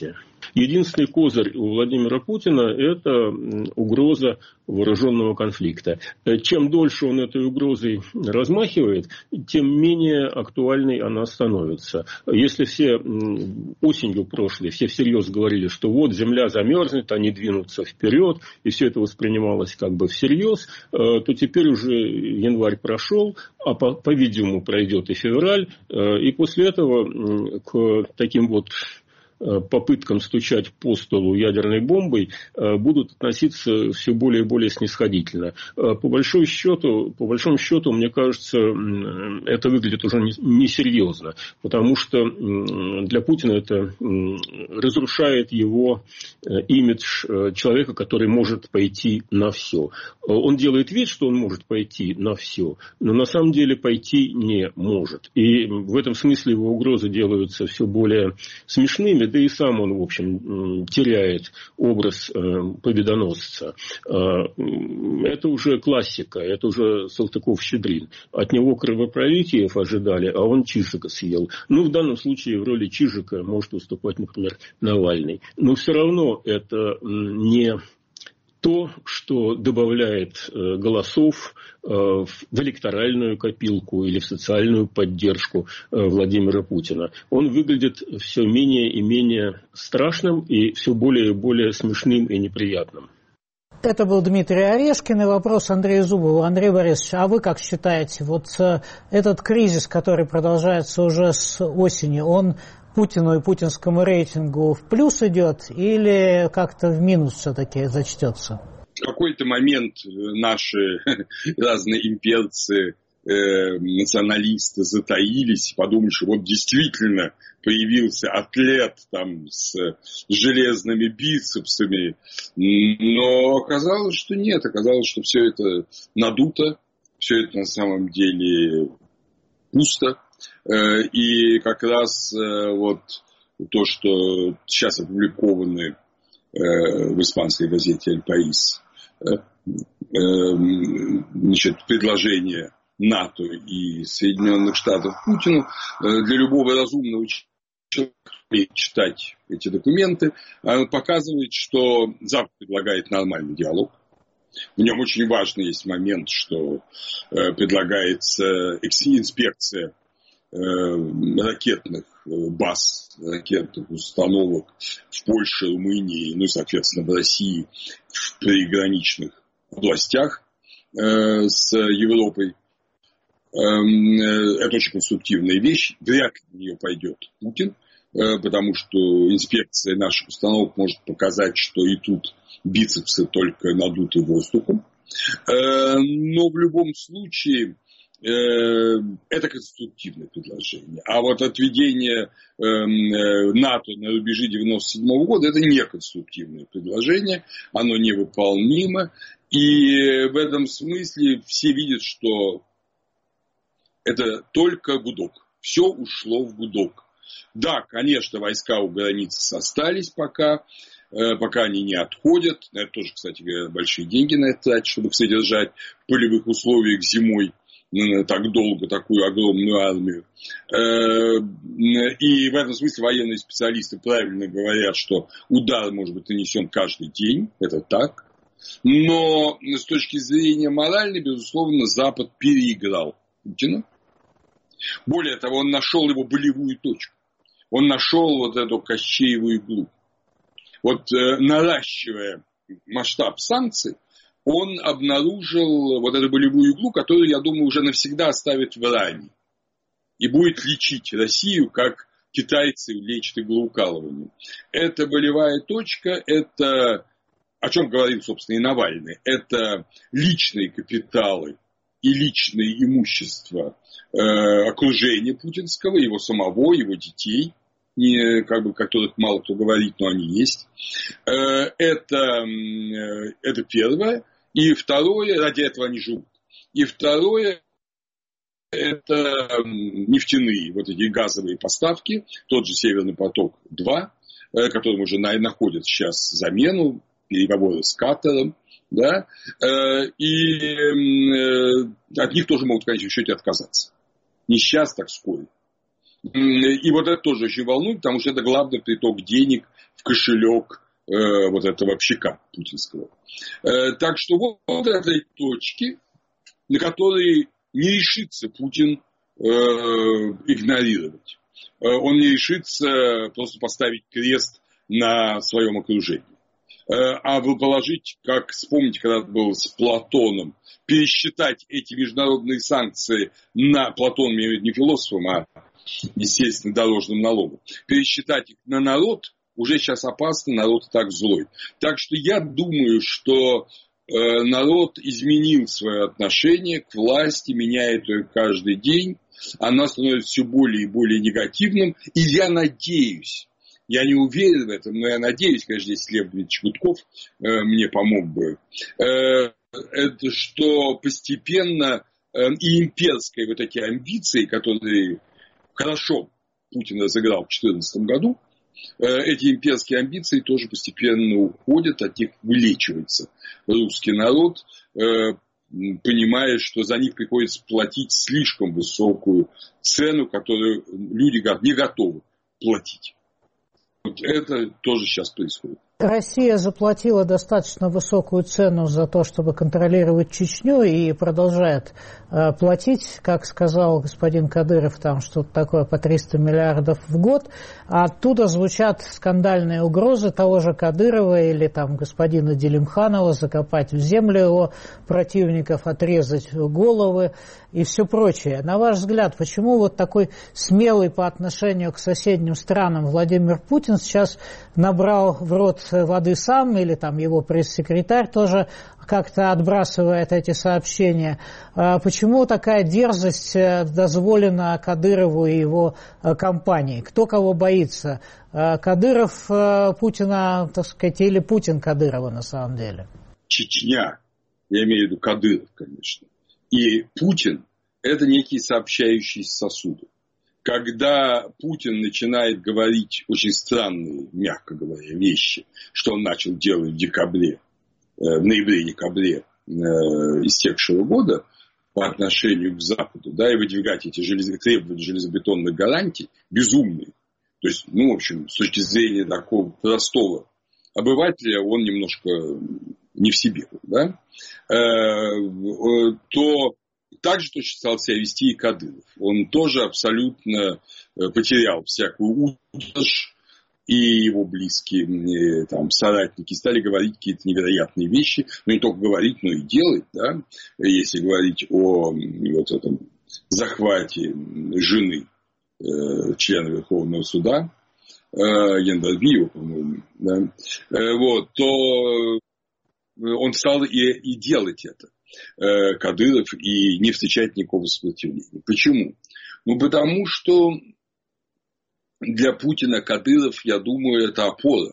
Единственный козырь у Владимира Путина – это угроза вооруженного конфликта. Чем дольше он этой угрозой размахивает, тем менее актуальной она становится. Если все осенью прошлой, все всерьез говорили, что вот земля замерзнет, они двинутся вперед, и все это воспринималось как бы всерьез, то теперь уже январь прошел, а по, по-видимому пройдет и февраль, и после этого к таким вот попыткам стучать по столу ядерной бомбой будут относиться все более и более снисходительно. По большому счету, по большому счету, мне кажется, это выглядит уже несерьезно, потому что для Путина это разрушает его имидж человека, который может пойти на все. Он делает вид, что он может пойти на все, но на самом деле пойти не может. И в этом смысле его угрозы делаются все более смешными, да и сам он, в общем, теряет образ победоносца. Это уже классика, это уже Салтыков-Щедрин. От него кровопролитиев ожидали, а он Чижика съел. Ну, в данном случае в роли Чижика может выступать, например, Навальный. Но все равно это не то, что добавляет голосов в электоральную копилку или в социальную поддержку Владимира Путина. Он выглядит все менее и менее страшным и все более и более смешным и неприятным. Это был Дмитрий Орешкин и вопрос Андрею Зубову. Андрей Борисович, а вы как считаете, вот этот кризис, который продолжается уже с осени, он Путину и путинскому рейтингу в плюс идет или как-то в минус все-таки зачтется? В какой-то момент наши разные имперцы, э, националисты затаились, подумали, что вот действительно появился атлет там с железными бицепсами, но оказалось, что нет, оказалось, что все это надуто, все это на самом деле пусто. И как раз вот то, что сейчас опубликованы в испанской газете «Эль Паис», значит, предложение НАТО и Соединенных Штатов Путину, для любого разумного человека, читать эти документы, показывает, что Запад предлагает нормальный диалог. В нем очень важный есть момент, что предлагается инспекция ракетных баз, ракетных установок в Польше, Румынии, ну и, соответственно, в России, в приграничных областях э, с Европой. Э, это очень конструктивная вещь. Вряд ли на нее пойдет Путин, э, потому что инспекция наших установок может показать, что и тут бицепсы только надуты воздухом. Э, но в любом случае это конструктивное предложение. А вот отведение НАТО на рубежи девяносто седьмого года – это не конструктивное предложение. Оно невыполнимо. И в этом смысле все видят, что это только гудок. Все ушло в гудок. Да, конечно, войска у границы остались пока. Пока они не отходят. Это тоже, кстати говоря, большие деньги на это тратить, чтобы их содержать в полевых условиях зимой. Так долго такую огромную армию. И в этом смысле военные специалисты правильно говорят, что удар может быть нанесен каждый день. Это так. Но с точки зрения моральной, безусловно, Запад переиграл Путина. Более того, он нашел его болевую точку. Он нашел вот эту Кощееву иглу. Вот наращивая масштаб санкций, он обнаружил вот эту болевую иглу, которую, я думаю, уже навсегда оставит в ране. И будет лечить Россию, как китайцы лечат иглоукалыванием. Эта болевая точка, это, о чем говорил, собственно, и Навальный, это личные капиталы и личное имущество э, окружения путинского, его самого, его детей, не, как бы, как тут мало кто говорит, но они есть. Э, это, э, это первое. И второе, ради этого они живут. И второе, это нефтяные вот эти газовые поставки, тот же Северный поток-два, которым уже находят сейчас замену, переговоры с Катаром, да, и от них тоже могут в конечном счете отказаться. Не сейчас, так вскоре. И вот это тоже очень волнует, потому что это главный приток денег в кошелек э, вот этого общака путинского. Э, так что вот, вот этой точки, на которые не решится Путин э, игнорировать. Э, он не решится просто поставить крест на своем окружении. Э, а положить, как вспомните, когда это было с Платоном, пересчитать эти международные санкции на Платон, не философом, а естественно, дорожным налогом. Пересчитать их на народ уже сейчас опасно, народ так злой. Так что я думаю, что э, народ изменил свое отношение к власти, меняет ее каждый день. Она становится все более и более негативным. И я надеюсь, я не уверен в этом, но я надеюсь, конечно, здесь Лев Дмитриевич Гудков э, мне помог бы, э, это что постепенно э, и имперские вот эти амбиции, которые хорошо Путин разыграл в две тысячи четырнадцатом году, эти имперские амбиции тоже постепенно уходят, от них вылечивается русский народ, понимая, что за них приходится платить слишком высокую цену, которую люди не готовы платить. Вот это тоже сейчас происходит. Россия заплатила достаточно высокую цену за то, чтобы контролировать Чечню, и продолжает э, платить, как сказал господин Кадыров, там что-то такое по триста миллиардов в год. А оттуда звучат скандальные угрозы того же Кадырова или там господина Делимханова закопать в землю его противников, отрезать головы и все прочее. На ваш взгляд, почему вот такой смелый по отношению к соседним странам Владимир Путин сейчас набрал в рот воды сам, или там его пресс-секретарь тоже как-то отбрасывает эти сообщения? Почему такая дерзость дозволена Кадырову и его компании? Кто кого боится? Кадыров Путина, так сказать, или Путин Кадырова на самом деле? Чечня, я имею в виду Кадыров, конечно, и Путин – это некие сообщающиеся сосуды. Когда Путин начинает говорить очень странные, мягко говоря, вещи, что он начал делать в декабре, в ноябре-декабре истекшего года по отношению к Западу, да, и выдвигать эти желез... требования железобетонных гарантий, безумные. То есть, ну, в общем, с точки зрения такого простого обывателя, он немножко не в себе, да, то так же точно стал себя вести и Кадыров. Он тоже абсолютно потерял всякую удержь, и его близкие там, соратники стали говорить какие-то невероятные вещи. Ну, не только говорить, но и делать, да. Если говорить о вот этом захвате жены э, члена Верховного суда, э, Яндарбиева, по-моему, да, э, вот, то он стал и, и делать это. Кадыров, и не встречать никакого сопротивления. Почему? Ну, потому что для Путина Кадыров, я думаю, это опора.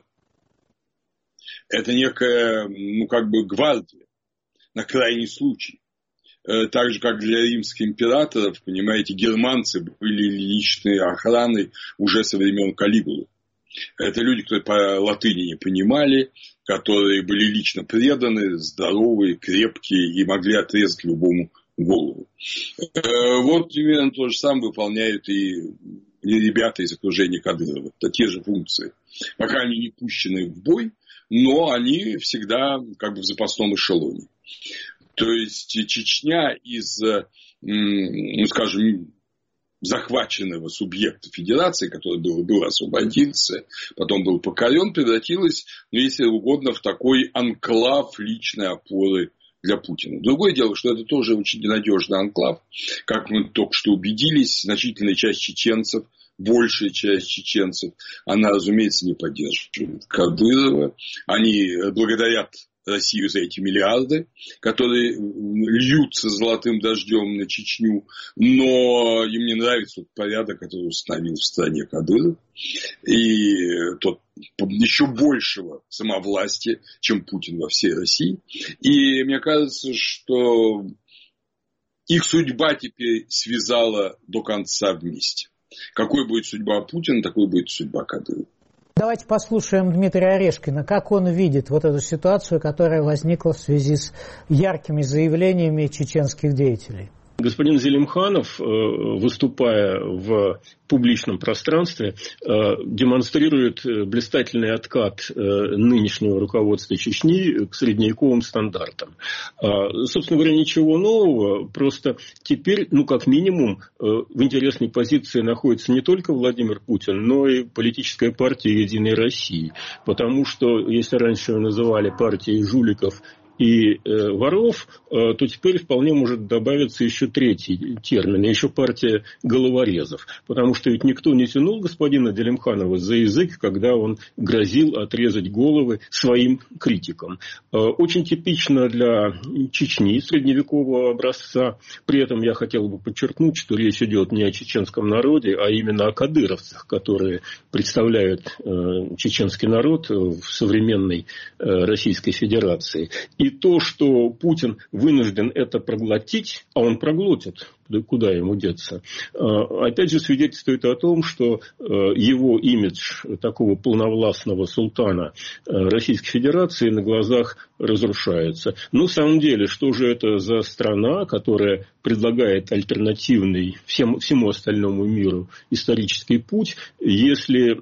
Это некая, ну, как бы гвардия на крайний случай. Так же, как для римских императоров, понимаете, германцы были личной охраной уже со времен Калигулы. Это люди, которые по латыни не понимали, которые были лично преданы, здоровые, крепкие и могли отрезать любому голову. Вот примерно то же самое выполняют и ребята из окружения Кадырова. Такие же функции. Пока они не пущены в бой, но они всегда как бы в запасном эшелоне. То есть Чечня из, ну, скажем, захваченного субъекта федерации, который был, был освободился, потом был покорен, превратилась, ну, если угодно, в такой анклав личной опоры для Путина. Другое дело, что это тоже очень ненадежный анклав. Как мы только что убедились, значительная часть чеченцев, большая часть чеченцев, она, разумеется, не поддерживает Кадырова. Они благодарят Россию за эти миллиарды, которые льются золотым дождем на Чечню, но им не нравится тот порядок, который установил в стране Кадыров, и тот еще большего самовластия, чем Путин во всей России. И мне кажется, что их судьба теперь связала до конца вместе. Какой будет судьба Путина, такой будет судьба Кадырова. Давайте послушаем Дмитрия Орешкина, как он видит вот эту ситуацию, которая возникла в связи с яркими заявлениями чеченских деятелей. Господин Зелимханов, выступая в публичном пространстве, демонстрирует блистательный откат нынешнего руководства Чечни к средневековым стандартам. Собственно говоря, ничего нового, просто теперь, ну, как минимум, в интересной позиции находится не только Владимир Путин, но и политическая партия «Единой России». Потому что, если раньше ее называли партией жуликов и э, воров, э, то теперь вполне может добавиться еще третий термин, еще партия головорезов. Потому что ведь никто не тянул господина Делимханова за язык, когда он грозил отрезать головы своим критикам. Э, очень типично для Чечни средневекового образца. При этом я хотел бы подчеркнуть, что речь идет не о чеченском народе, а именно о кадыровцах, которые представляют э, чеченский народ в современной э, Российской Федерации. И то, что Путин вынужден это проглотить, а он проглотит, да куда ему деться, опять же свидетельствует о том, что его имидж такого полновластного султана Российской Федерации на глазах разрушается. Но на самом деле, что же это за страна, которая предлагает альтернативный всем, всему остальному миру исторический путь, если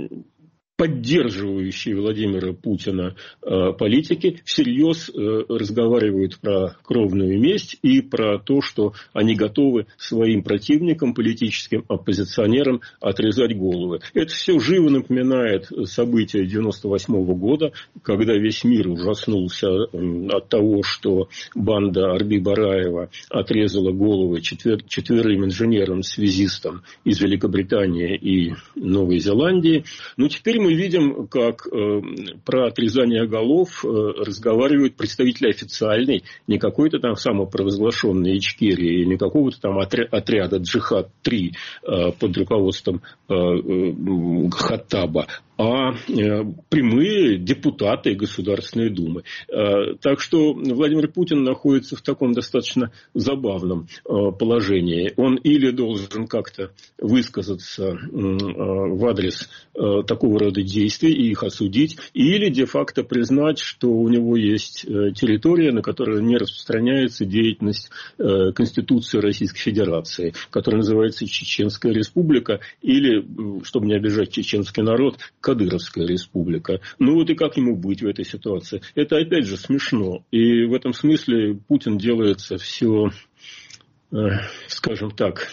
поддерживающие Владимира Путина э, политики всерьез э, разговаривают про кровную месть и про то, что они готовы своим противникам, политическим оппозиционерам отрезать головы. Это все живо напоминает события девяносто восьмого года, когда весь мир ужаснулся э, от того, что банда Арби-Бараева отрезала головы четвер- четверым инженерам-связистам из Великобритании и Новой Зеландии. Но теперь мы видим, как э, про отрезание голов э, разговаривают представители официальной, не какой-то там самопровозглашенной Ичкерии, не какого-то там отряда Джихад-три э, под руководством э, э, Хаттаба, а э, прямые депутаты Государственной Думы. Э, так что Владимир Путин находится в таком достаточно забавном э, положении. Он или должен как-то высказаться э, в адрес э, такого рода действий и их осудить, или де-факто признать, что у него есть э, территория, на которой не распространяется деятельность э, Конституции Российской Федерации, которая называется Чеченская Республика, или, чтобы не обижать чеченский народ, Кадыровская Республика. Ну вот и как ему быть в этой ситуации? Это опять же смешно. И в этом смысле Путин делается все, э, скажем так,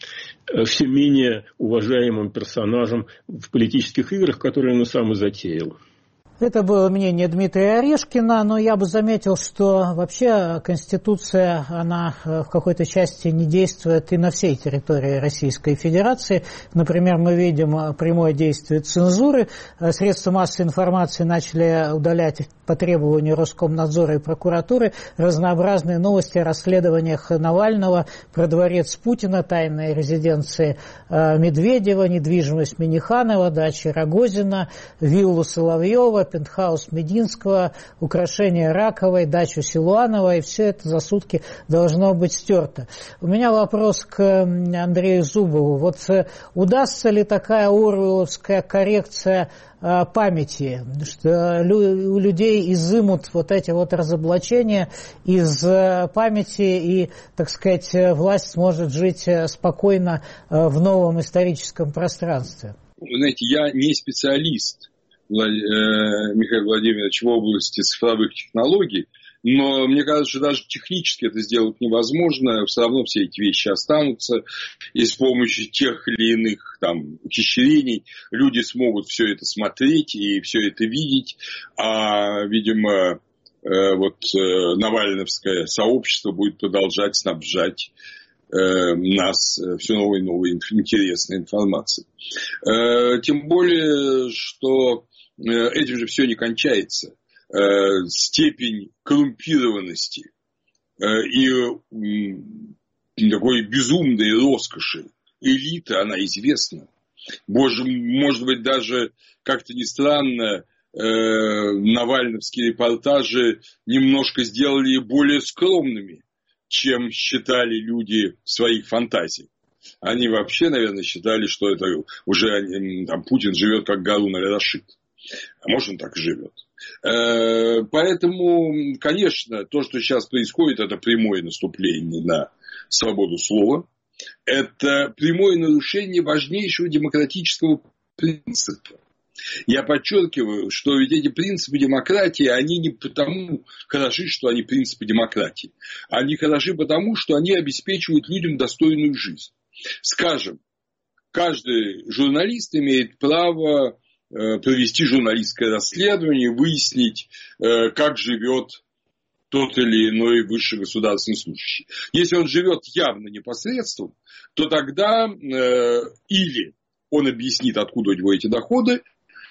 все менее уважаемым персонажем в политических играх, которые он сам и затеял. Это было мнение Дмитрия Орешкина, но я бы заметил, что вообще Конституция, она в какой-то части не действует и на всей территории Российской Федерации. Например, мы видим прямое действие цензуры. Средства массовой информации начали удалять по требованию Роскомнадзора и прокуратуры разнообразные новости о расследованиях Навального, про дворец Путина, тайные резиденции Медведева, недвижимость Минниханова, дачи Рогозина, виллу Соловьева, пентхаус Мединского, украшение Раковой, дачу Силуанова, и все это за сутки должно быть стерто. У меня вопрос к Андрею Зубову. Вот удастся ли такая оруэлловская коррекция памяти, что у людей изымут вот эти вот разоблачения из памяти, и, так сказать, власть сможет жить спокойно в новом историческом пространстве? Вы знаете, я не специалист, Михаил Владимирович, в области цифровых технологий, но мне кажется, что даже технически это сделать невозможно, все равно все эти вещи останутся, и с помощью тех или иных там ухищрений люди смогут все это смотреть и все это видеть, а, видимо, вот навальновское сообщество будет продолжать снабжать нас все новой и новой интересной информацией. Тем более, что этим же все не кончается. Степень коррумпированности и такой безумной роскоши элиты, она известна. Боже, может быть, даже как-то ни странно, навальновские репортажи немножко сделали более скромными, чем считали люди в своих фантазиях. Они вообще, наверное, считали, что это уже там, Путин живет как Гарун аль-Рашид. А может, он так живет. Поэтому, конечно, то, что сейчас происходит, это прямое наступление на свободу слова. Это прямое нарушение важнейшего демократического принципа. Я подчеркиваю, что ведь эти принципы демократии, они не потому хороши, что они принципы демократии. Они хороши потому, что они обеспечивают людям достойную жизнь. Скажем, каждый журналист имеет право провести журналистское расследование, выяснить, как живет тот или иной высший государственный служащий. Если он живет явно непосредством, то тогда э, или он объяснит, откуда у него эти доходы,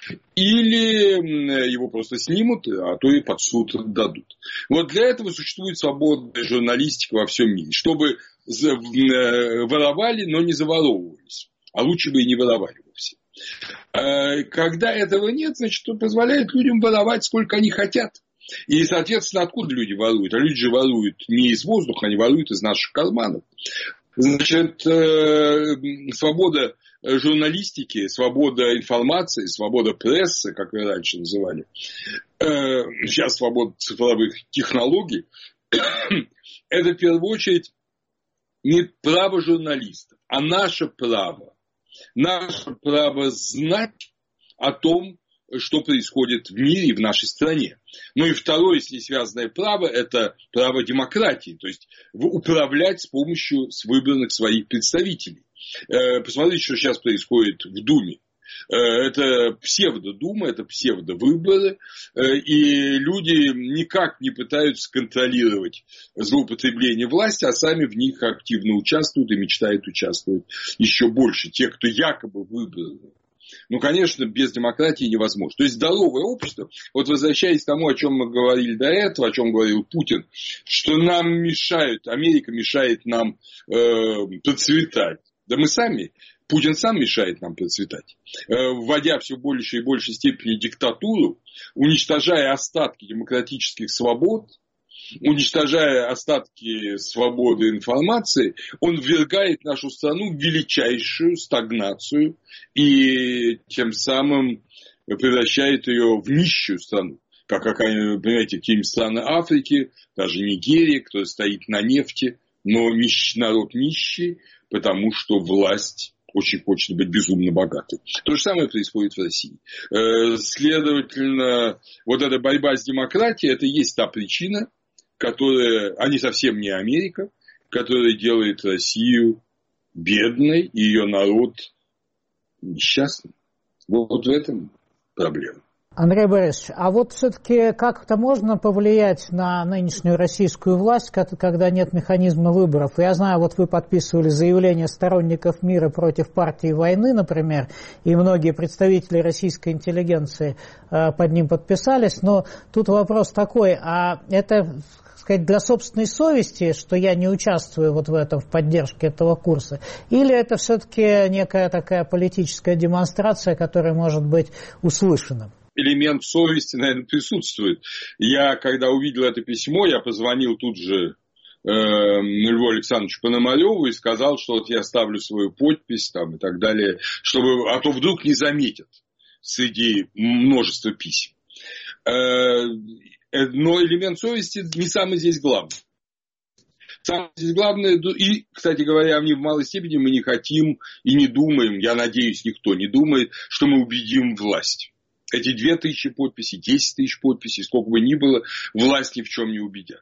или его просто снимут, а то и под суд дадут. Вот для этого существует свободная журналистика во всем мире, чтобы воровали, но не заворовывались, а лучше бы и не воровали вовсе. Когда этого нет, значит, то позволяет людям воровать, сколько они хотят. И, соответственно, откуда люди воруют? А люди же воруют не из воздуха, они воруют из наших карманов. Значит, свобода журналистики, свобода информации, свобода прессы, как вы раньше называли, сейчас свобода цифровых технологий, это в первую очередь не право журналистов, а наше право. Наше право знать о том, что происходит в мире и в нашей стране. Ну и второе, если связанное право, это право демократии, то есть управлять с помощью выбранных своих представителей. Посмотрите, что сейчас происходит в Думе. Это псевдодума, это псевдовыборы, и люди никак не пытаются контролировать злоупотребление власти, а сами в них активно участвуют и мечтают участвовать еще больше. Те, кто якобы выбраны. Ну, конечно, без демократии невозможно. То есть здоровое общество, вот возвращаясь к тому, о чем мы говорили до этого, о чем говорил Путин, что нам мешают, Америка мешает нам э, процветать. Да мы сами, Путин сам мешает нам процветать, э, вводя все больше и большей степени диктатуру, уничтожая остатки демократических свобод, уничтожая остатки свободы информации, он ввергает нашу страну в величайшую стагнацию и тем самым превращает ее в нищую страну. Как, как понимаете, какие-нибудь страны Африки, даже Нигерия, кто стоит на нефти, но нищ, народ нищий, потому что власть очень хочет быть безумно богатой. То же самое происходит в России. Следовательно, вот эта борьба с демократией, это и есть та причина, которая, они совсем не Америка, которая делает Россию бедной и ее народ несчастным. Вот в этом проблема. Андрей Борисович, а вот все-таки как-то можно повлиять на нынешнюю российскую власть, когда нет механизма выборов? Я знаю, вот вы подписывали заявление сторонников мира против партии войны, например, и многие представители российской интеллигенции под ним подписались, но тут вопрос такой, а это, сказать, для собственной совести, что я не участвую вот в этом, в поддержке этого курса, или это все-таки некая такая политическая демонстрация, которая может быть услышана? Элемент совести, наверное, присутствует. Я, когда увидел это письмо, я позвонил тут же э, Льву Александровичу Пономареву и сказал, что вот я ставлю свою подпись там, и так далее, чтобы, а то вдруг не заметят среди множества писем. Э, но элемент совести не самый здесь главный. Самое здесь главное, и, кстати говоря, в малой степени мы не хотим и не думаем, я надеюсь, никто не думает, что мы убедим власть. Эти две тысячи подписей, десять тысяч подписей, сколько бы ни было, власть ни в чем не убедят.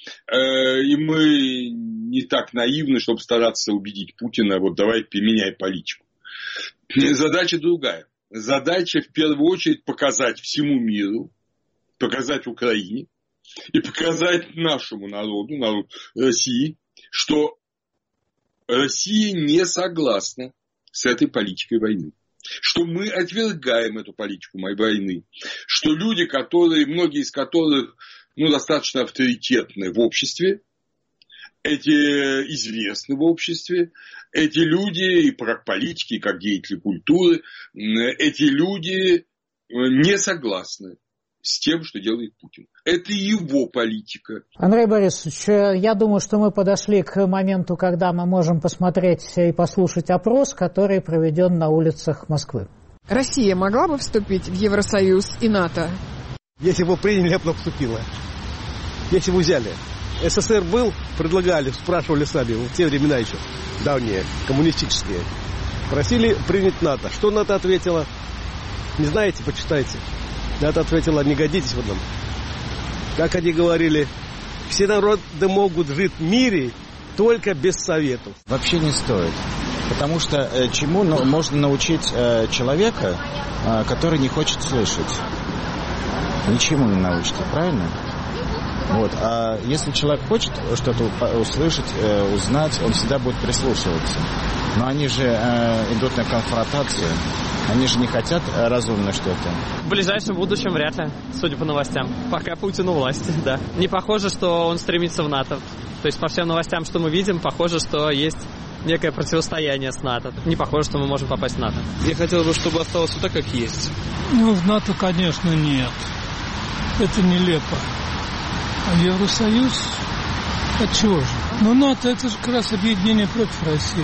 И мы не так наивны, чтобы стараться убедить Путина, вот давай поменяй политику. Задача другая. Задача в первую очередь показать всему миру, показать Украине и показать нашему народу, народу России, что Россия не согласна с этой политикой войны. Что мы отвергаем эту политику войны, что люди, которые, многие из которых ну, достаточно авторитетны в обществе, эти известны в обществе, эти люди, и как политики, и как деятели культуры, эти люди не согласны с тем, что делает Путин. Это его политика. Андрей Борисович, я думаю, что мы подошли к моменту, когда мы можем посмотреть и послушать опрос, который проведен на улицах Москвы. Россия могла бы вступить в Евросоюз и НАТО? Если бы приняли, я бы вступила. Если бы взяли. СССР был, предлагали, спрашивали сами, в те времена еще, давние, коммунистические. Просили принять НАТО. Что НАТО ответила? Не знаете, почитайте. НАТО ответила, не годитесь вы нам. Как они говорили, все народы могут жить в мире только без советов. Вообще не стоит. Потому что э, чему ну, можно научить э, человека, э, который не хочет слышать? Ничему не научите, правильно? Вот. А если человек хочет что-то услышать, э, узнать, он всегда будет прислушиваться. Но они же э, идут на конфронтацию. Они же не хотят э, разумно что-то. В ближайшем будущем вряд ли, судя по новостям. Пока Путин у власти, да. Не похоже, что он стремится в НАТО. То есть по всем новостям, что мы видим, похоже, что есть некое противостояние с НАТО. Не похоже, что мы можем попасть в НАТО. Я хотел бы, чтобы осталось вот так, как есть. Ну, в НАТО, конечно, нет. Это нелепо. А Евросоюз? А чего же? Но НАТО — это же как раз объединение против России.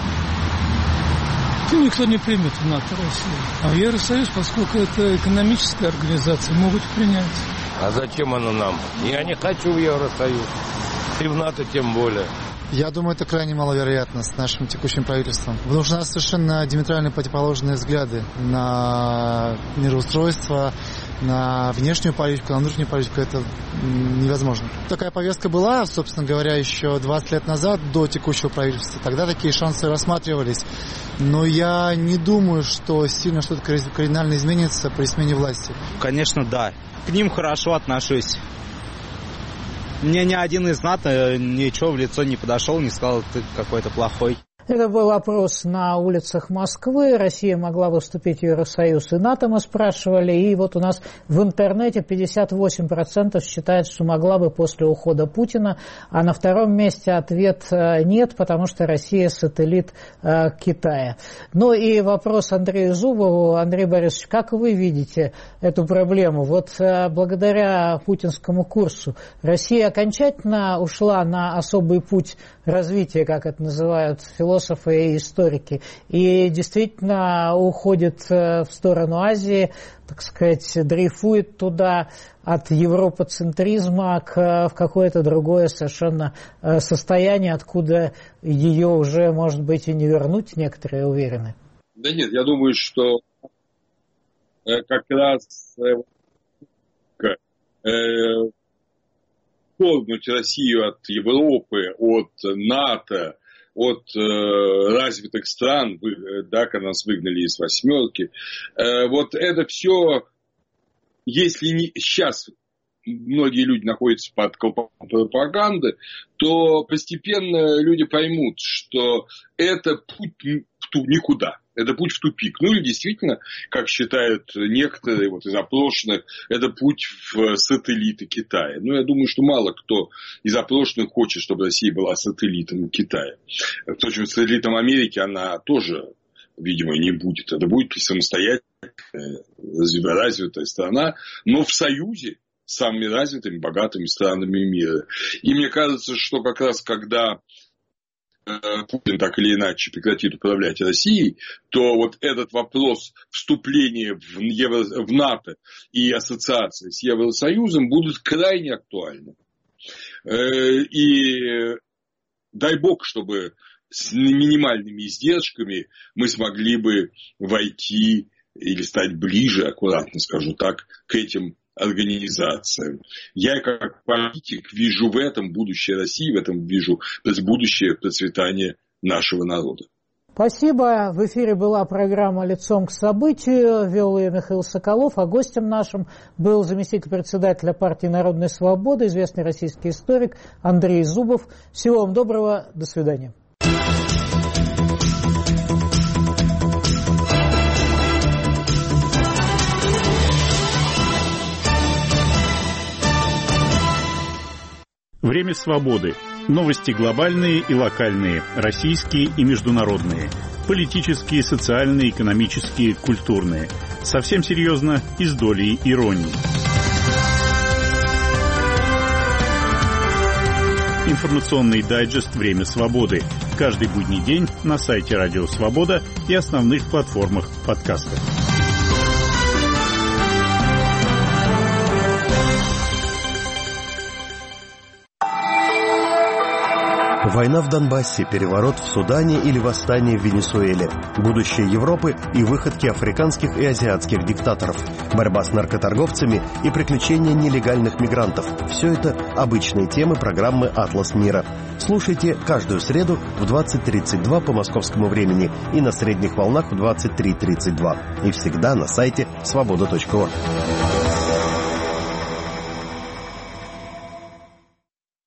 И никто не примет в НАТО Россию. А Евросоюз, поскольку это экономическая организация, могут принять. А зачем оно нам? Я не хочу в Евросоюз. И в НАТО тем более. Я думаю, это крайне маловероятно с нашим текущим правительством. Потому что у нас совершенно диаметрально противоположные взгляды на мироустройство, на внешнюю политику, на внутреннюю политику. Это невозможно. Такая повестка была, собственно говоря, еще двадцать лет назад, до текущего правительства. Тогда такие шансы рассматривались. Но я не думаю, что сильно что-то кардинально изменится при смене власти. Конечно, да. К ним хорошо отношусь. Мне ни один из НАТО ничего в лицо не подошел, не сказал, ты какой-то плохой. Это был опрос на улицах Москвы. Россия могла бы вступить в Евросоюз и НАТО, мы спрашивали. И вот у нас в интернете пятьдесят восемь процентов считают, что могла бы после ухода Путина. А на втором месте ответ нет, потому что Россия сателлит э, Китая. Ну и вопрос Андрею Зубову. Андрей Борисович, как вы видите эту проблему? Вот э, благодаря путинскому курсу Россия окончательно ушла на особый путь развития, как это называют философы, философы и историки, и действительно уходит в сторону Азии, так сказать, дрейфует туда от европоцентризма к, в какое-то другое совершенно состояние, откуда ее уже, может быть, и не вернуть, некоторые уверены. Да нет, я думаю, что как раз отторгнуть Россию от Европы, от НАТО, от э, развитых стран, да, когда нас выгнали из восьмерки. Э, вот это все, если не, сейчас многие люди находятся под колпаком пропаганды, то постепенно люди поймут, что это путь никуда. Это путь в тупик. Ну или действительно, как считают некоторые вот из опрошенных, это путь в сателлиты Китая. Но я думаю, что мало кто из опрошенных хочет, чтобы Россия была сателлитом Китая. Впрочем, сателлитом Америки она тоже, видимо, не будет. Это будет самостоятельная, развитая страна, но в союзе с самыми развитыми, богатыми странами мира. И мне кажется, что как раз когда Путин так или иначе прекратит управлять Россией, то вот этот вопрос вступления в, Евро, в НАТО и ассоциации с Евросоюзом будут крайне актуальны. И дай бог, чтобы с минимальными издержками мы смогли бы войти или стать ближе, аккуратно скажу так, к этим организациям. Я как политик вижу в этом будущее России, в этом вижу будущее процветания нашего народа. Спасибо. В эфире была программа «Лицом к событию». Вел ее Михаил Соколов, а гостем нашим был заместитель председателя партии «Народная свобода», известный российский историк Андрей Зубов. Всего вам доброго. До свидания. Время свободы. Новости глобальные и локальные, российские и международные. Политические, социальные, экономические, культурные. Совсем серьезно и с долей иронии. Информационный дайджест «Время свободы». Каждый будний день на сайте Радио Свобода и основных платформах подкастов. Война в Донбассе, переворот в Судане или восстание в Венесуэле, будущее Европы и выходки африканских и азиатских диктаторов, борьба с наркоторговцами и приключения нелегальных мигрантов – все это обычные темы программы «Атлас мира». Слушайте каждую среду в двадцать тридцать два по московскому времени и на средних волнах в двадцать три тридцать два. И всегда на сайте свобода точка орг.